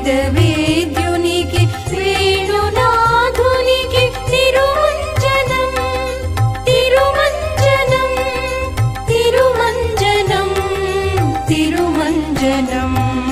వేద్యునికి వేణునాథునికి తిరుమంజనం తిరుమంజనం తిరుమంజనం తిరుమంజనం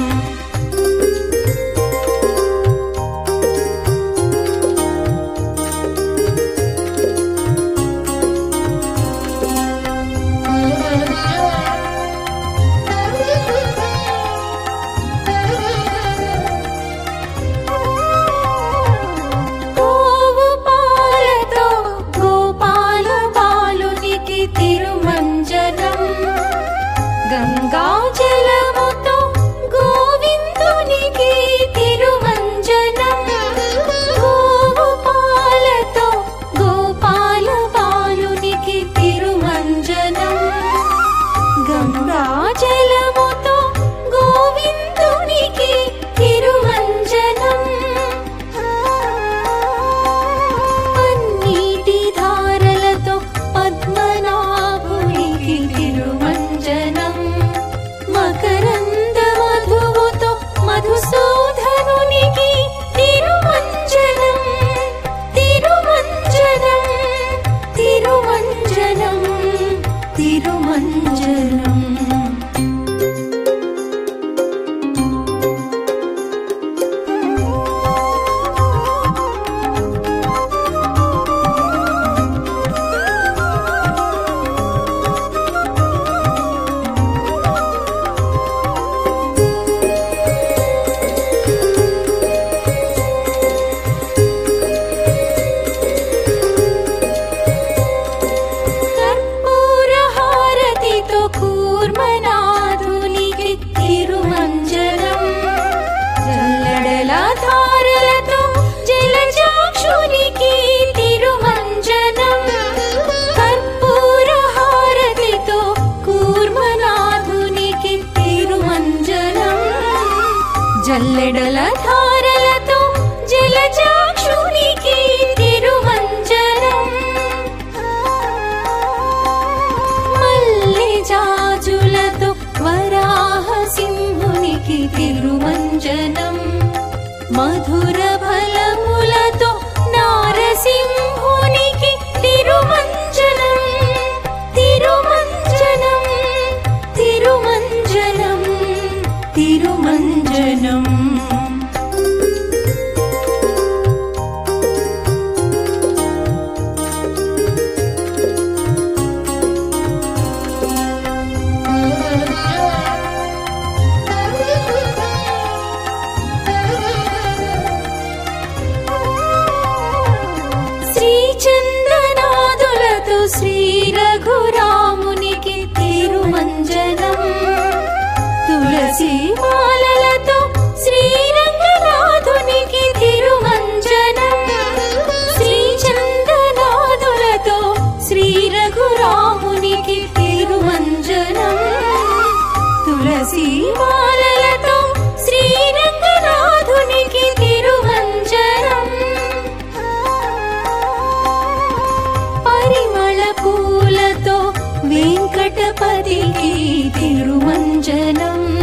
గంగాజలముతో గోవిందునికి తిరుమంజనం గోవు పాలతో గోపాల బాలునికి తిరుమంజనం గంగాజలముతో గోవిందునికి తిరుమంజనం పన్నీటి ధారలతో పద్మనాభునికి తిరుమంజనం మకరంద మధువుతో మధుసూదనునికి తిరుమంజనం తిరుమంజనం తిరుమంజనం తిరుమంజనం కూర్మనాథునికి తిరుమంజనం జల్లెడల ధారలతో జలజాక్షునికి తిరుమంజనం కర్పూర హారతితో కూర్మనాథునికి తిరుమంజనం జల్లెడల ధారలతో జలజాక్షునికి తిరుమంజనం జాజులతో వరాహ సింహునికి తిరుమంజనం మధుర ఫలములతో నారసింహునికి తిరుమంజనం తిరుమంజనం తిరుమంజనం తిరుమంజనం చందనాదులతో శ్రీ రఘురామునికి తిరుమంజనం తులసి మాలలతో శ్రీ రంగనాథునికి తిరుమంజనం శ్రీ చందనాదులతో శ్రీ రఘురామునికి తిరుమంజనం తులసి మాలలతో శ్రీ రంగనాథునికి తిరుమంజనం పరిమళ పూలతో వెంకటపతికి తిరుమంజనం